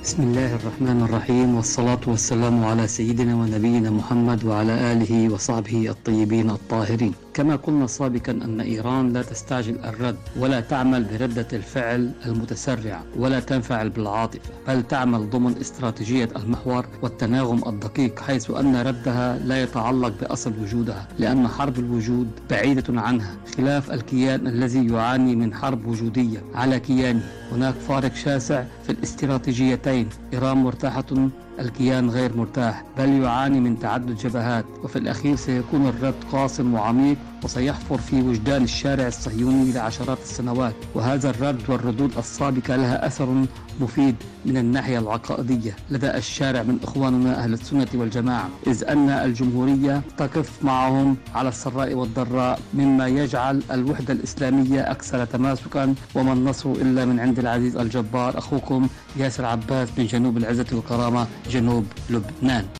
بسم الله الرحمن الرحيم، والصلاة والسلام على سيدنا ونبينا محمد وعلى آله وصحبه الطيبين الطاهرين. كما قلنا سابقا أن إيران لا تستعجل الرد ولا تعمل بردة الفعل المتسرعة ولا تنفعل بالعاطفة، بل تعمل ضمن استراتيجية المحور والتناغم الدقيق، حيث أن ردها لا يتعلق بأصل وجودها، لأن حرب الوجود بعيدة عنها، خلاف الكيان الذي يعاني من حرب وجودية على كيانه. هناك فارق شاسع في الاستراتيجيتين، إيران مرتاحة، الكيان غير مرتاح بل يعاني من تعدد جبهات، وفي الأخير سيكون الرد قاصم وعميق وسيحفر في وجدان الشارع الصهيوني لعشرات السنوات. وهذا الرد والردود السابقة لها أثر مفيد من الناحية العقائدية لدى الشارع من إخواننا أهل السنة والجماعة، إذ أن الجمهورية تقف معهم على السراء والضراء، مما يجعل الوحدة الإسلامية أكثر تماسكا. وما النصر إلا من عند العزيز الجبار. أخوكم ياسر عباس من جنوب العزة والكرامة، جنوب لبنان.